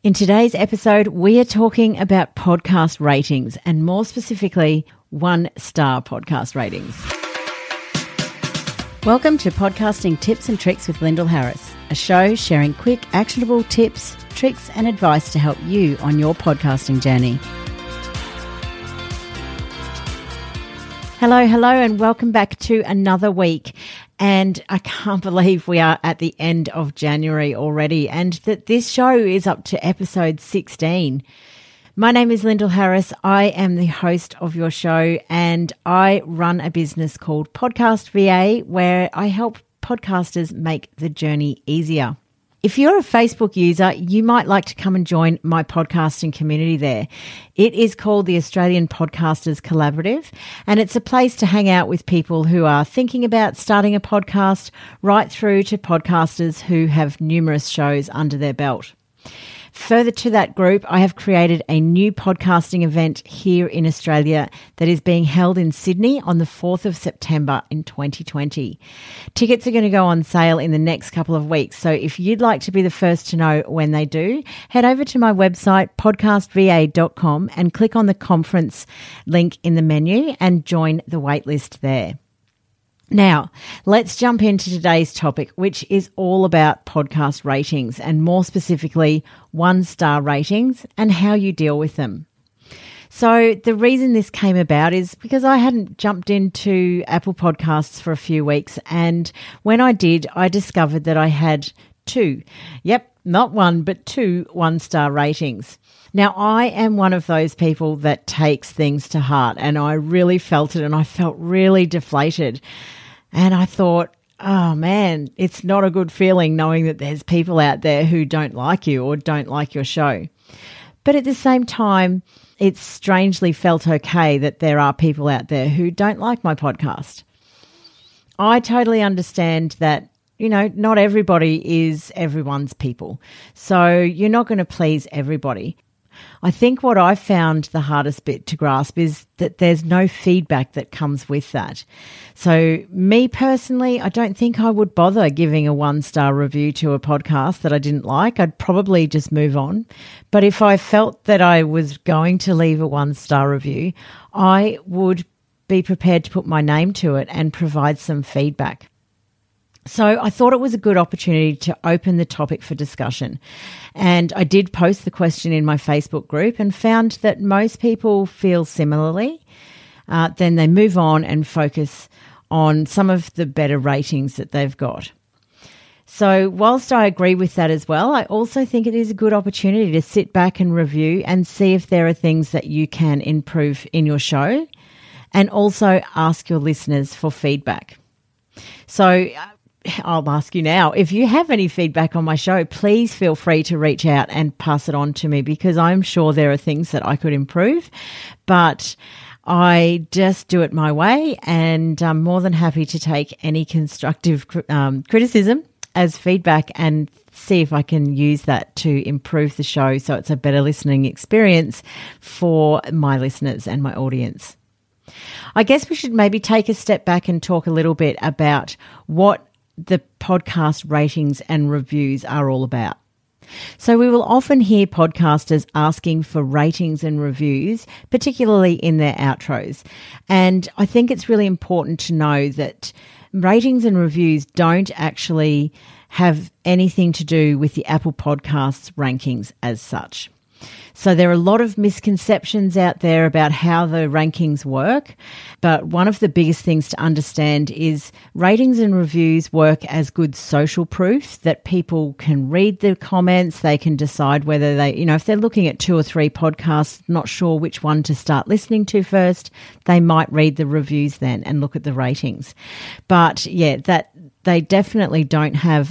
In today's episode, we are talking about podcast ratings and more specifically, 1-star podcast ratings. Welcome to Podcasting Tips and Tricks with Lyndall Harris, a show sharing quick, actionable tips, tricks and advice to help you on your podcasting journey. Hello, and welcome back to another week. And I can't believe we are at the end of January already and that this show is up to episode 16. My name is Lyndall Harris. I am the host of your show and I run a business called Podcast VA where I help podcasters make the journey easier. If you're a Facebook user, you might like to come and join my podcasting community there. It is called the Australian Podcasters Collaborative, and it's a place to hang out with people who are thinking about starting a podcast, right through to podcasters who have numerous shows under their belt. Further to that group, I have created a new podcasting event here in Australia that is being held in Sydney on the 4th of September in 2020. Tickets are going to go on sale in the next couple of weeks, so if you'd like to be the first to know when they do, head over to my website, podcastva.com, and click on the conference link in the menu and join the waitlist there. Now, let's jump into today's topic, which is all about podcast ratings and more specifically 1-star ratings and how you deal with them. So the reason this came about is because I hadn't jumped into Apple Podcasts for a few weeks, and when I did, I discovered that I had two, not one, but 2 1-star ratings. Now, I am one of those people that takes things to heart, and I really felt it and I felt really deflated. And I thought, oh man, it's not a good feeling knowing that there's people out there who don't like you or don't like your show. But at the same time, it's strangely felt okay that there are people out there who don't like my podcast. I totally understand that, not everybody is everyone's people. So you're not going to please everybody. I think what I found the hardest bit to grasp is that there's no feedback that comes with that. So me personally, I don't think I would bother giving a 1-star review to a podcast that I didn't like. I'd probably just move on. But if I felt that I was going to leave a 1-star review, I would be prepared to put my name to it and provide some feedback. So I thought it was a good opportunity to open the topic for discussion. And I did post the question in my Facebook group and found that most people feel similarly. Then they move on and focus on some of the better ratings that they've got. So whilst I agree with that as well, I also think it is a good opportunity to sit back and review and see if there are things that you can improve in your show, and also ask your listeners for feedback. So I'll ask you now, if you have any feedback on my show, please feel free to reach out and pass it on to me, because I'm sure there are things that I could improve, but I just do it my way, and I'm more than happy to take any constructive criticism as feedback and see if I can use that to improve the show so it's a better listening experience for my listeners and my audience. I guess we should maybe take a step back and talk a little bit about what the podcast ratings and reviews are all about. So we will often hear podcasters asking for ratings and reviews, particularly in their outros. And I think it's really important to know that ratings and reviews don't actually have anything to do with the Apple Podcasts rankings as such. So there are a lot of misconceptions out there about how the rankings work, but one of the biggest things to understand is ratings and reviews work as good social proof that people can read the comments, they can decide whether they, if they're looking at 2 or 3 podcasts, not sure which one to start listening to first, they might read the reviews then and look at the ratings. But that they definitely don't have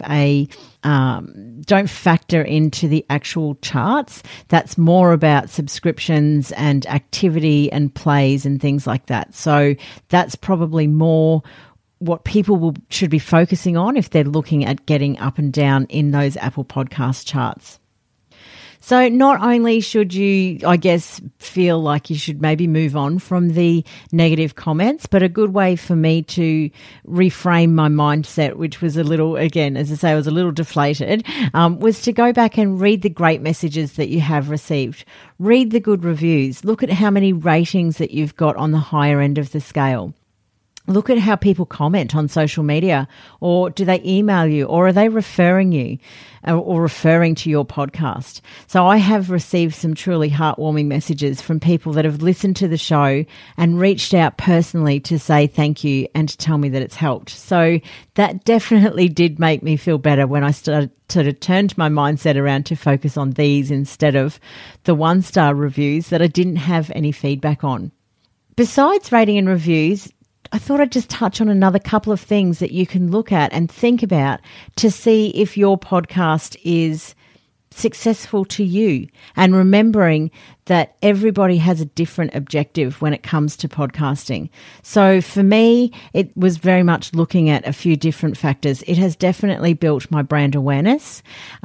don't factor into the actual charts. That's more about subscriptions and activity and plays and things like that. So that's probably more what people should be focusing on if they're looking at getting up and down in those Apple Podcast charts. So not only should you, I guess, feel like you should maybe move on from the negative comments, but a good way for me to reframe my mindset, which was a little, again, as I say, I was a little deflated, was to go back and read the great messages that you have received. Read the good reviews. Look at how many ratings that you've got on the higher end of the scale. Look at how people comment on social media, or do they email you, or are they referring you or referring to your podcast? So I have received some truly heartwarming messages from people that have listened to the show and reached out personally to say thank you and to tell me that it's helped. So that definitely did make me feel better when I started to turn my mindset around to focus on these instead of the 1-star reviews that I didn't have any feedback on. Besides rating and reviews, I thought I'd just touch on another couple of things that you can look at and think about to see if your podcast is successful to you, and remembering that everybody has a different objective when it comes to podcasting. So for me, it was very much looking at a few different factors. It has definitely built my brand awareness.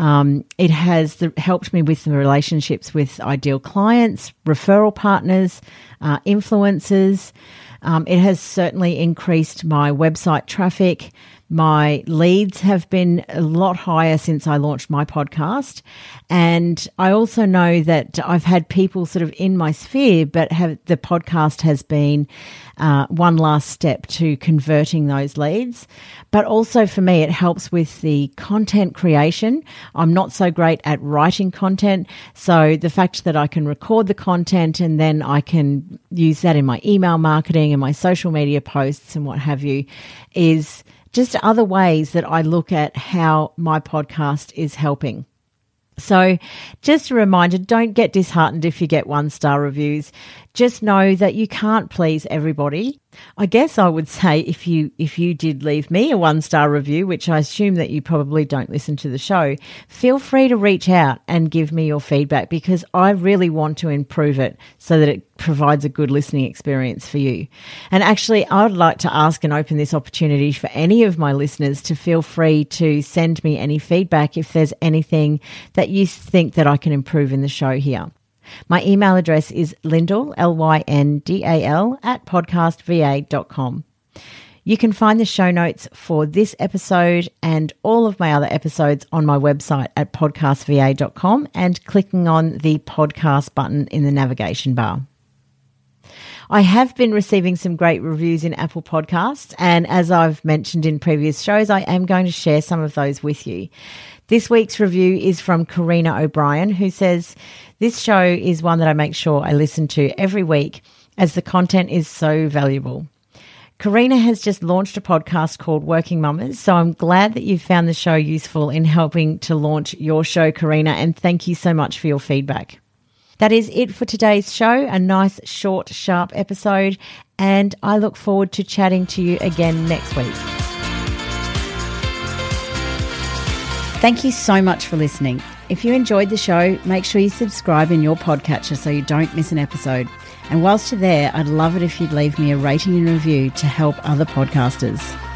It has helped me with the relationships with ideal clients, referral partners, influencers. It has certainly increased my website traffic. My leads have been a lot higher since I launched my podcast. And I also know that I've had people sort of in my sphere, but the podcast has been one last step to converting those leads. But also for me, it helps with the content creation. I'm not so great at writing content. So the fact that I can record the content and then I can use that in my email marketing and my social media posts and what have you is just other ways that I look at how my podcast is helping. So just a reminder, don't get disheartened if you get 1-star reviews. Just know that you can't please everybody. I guess I would say if you did leave me a 1-star review, which I assume that you probably don't listen to the show, feel free to reach out and give me your feedback, because I really want to improve it so that it provides a good listening experience for you. And actually, I would like to ask and open this opportunity for any of my listeners to feel free to send me any feedback if there's anything that you think that I can improve in the show here. My email address is Lyndall, Lyndal, @podcastva.com. You can find the show notes for this episode and all of my other episodes on my website at podcastva.com and clicking on the podcast button in the navigation bar. I have been receiving some great reviews in Apple Podcasts, and as I've mentioned in previous shows, I am going to share some of those with you. This week's review is from Karina O'Brien, who says, "This show is one that I make sure I listen to every week as the content is so valuable." Karina has just launched a podcast called Working Mamas, so I'm glad that you found the show useful in helping to launch your show, Karina, and thank you so much for your feedback. That is it for today's show, a nice, short, sharp episode, and I look forward to chatting to you again next week. Thank you so much for listening. If you enjoyed the show, make sure you subscribe in your podcatcher so you don't miss an episode. And whilst you're there, I'd love it if you'd leave me a rating and review to help other podcasters.